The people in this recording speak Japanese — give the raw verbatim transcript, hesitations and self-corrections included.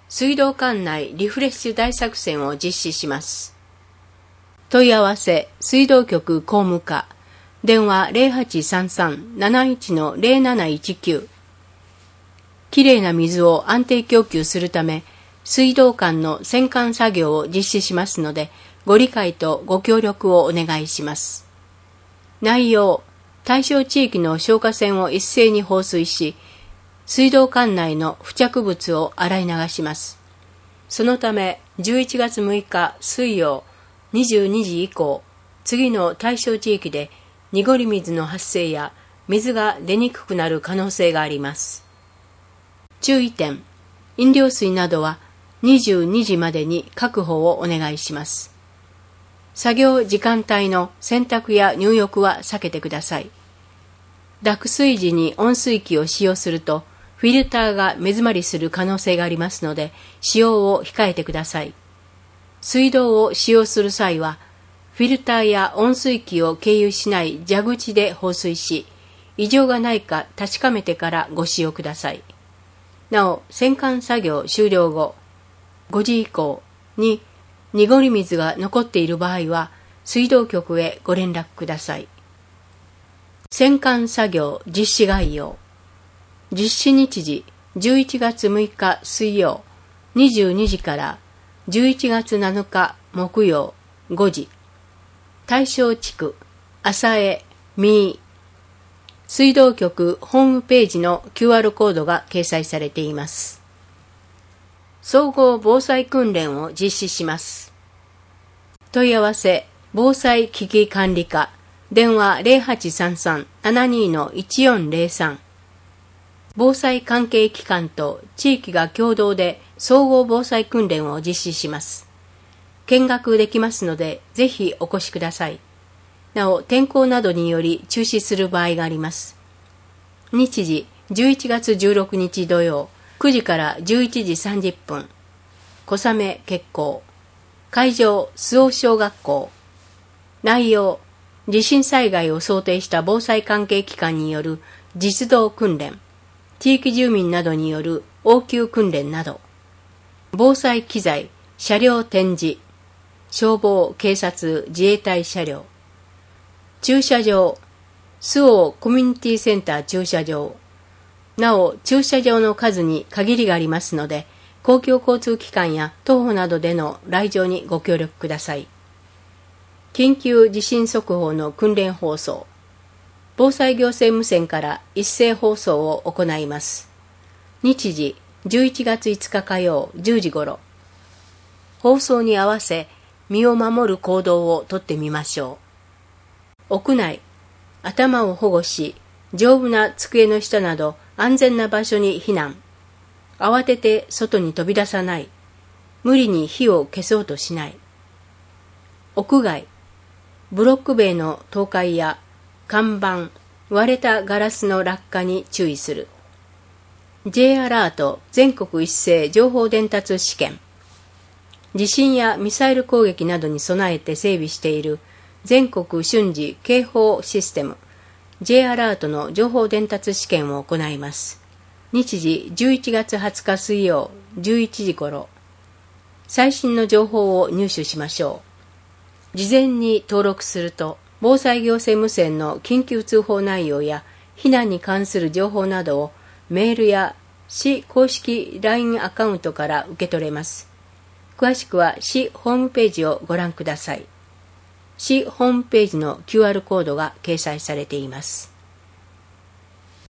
水道管内リフレッシュ大作戦を実施します。問い合わせ、水道局工務課、電話 ゼロはちさんさん なないち ゼロなないちきゅう。きれいな水を安定供給するため、水道管の洗管作業を実施しますので、ご理解とご協力をお願いします。内容、対象地域の消火栓を一斉に放水し、水道管内の付着物を洗い流します。そのため、じゅういちがつむいか水曜にじゅうにじ以降、次の対象地域で濁り水の発生や水が出にくくなる可能性があります。注意点、飲料水などはにじゅうにじまでに確保をお願いします。作業時間帯の洗濯や入浴は避けてください。脱水時に温水器を使用すると、フィルターが目詰まりする可能性がありますので、使用を控えてください。水道を使用する際は、フィルターや温水器を経由しない蛇口で放水し、異常がないか確かめてからご使用ください。なお、洗管作業終了後、ごじ以降に濁り水が残っている場合は、水道局へご連絡ください。洗管作業実施概要。実施日時、じゅういちがつむいか水曜にじゅうにじからじゅういちがつなのか木曜ごじ。対象地区、浅江、三井。水道局ホームページの キューアール コードが掲載されています。総合防災訓練を実施します。問い合わせ、防災危機管理課、電話 ゼロはちさんさん ななに いちよんゼロさん。防災関係機関と地域が共同で総合防災訓練を実施します。見学できますので、ぜひお越しください。なお、天候などにより中止する場合があります。日時、じゅういちがつじゅうろくにち土曜、くじからじゅういちじさんじゅっぷん。小雨決行。会場、周防小学校。内容、地震災害を想定した防災関係機関による実動訓練、地域住民などによる応急訓練など、防災機材、車両展示、消防、警察、自衛隊車両、駐車場、周防コミュニティセンター駐車場。なお、駐車場の数に限りがありますので、公共交通機関や徒歩などでの来場にご協力ください。緊急地震速報の訓練放送。防災行政無線から一斉放送を行います。日時、じゅういちがついつか火曜じゅうじ頃。放送に合わせ、身を守る行動をとってみましょう。屋内、頭を保護し、丈夫な机の下など安全な場所に避難。慌てて外に飛び出さない。無理に火を消そうとしない。屋外、ブロック塀の倒壊や看板、割れたガラスの落下に注意する。J アラート全国一斉情報伝達試験。地震やミサイル攻撃などに備えて整備している全国瞬時警報システム J アラートの情報伝達試験を行います。日時じゅういちがつはつか水曜じゅういちじ頃。最新の情報を入手しましょう。事前に登録すると防災行政無線の緊急通報内容や避難に関する情報などをメールや市公式 ライン アカウントから受け取れます。詳しくは市ホームページをご覧ください。市ホームページの キューアール コードが掲載されています。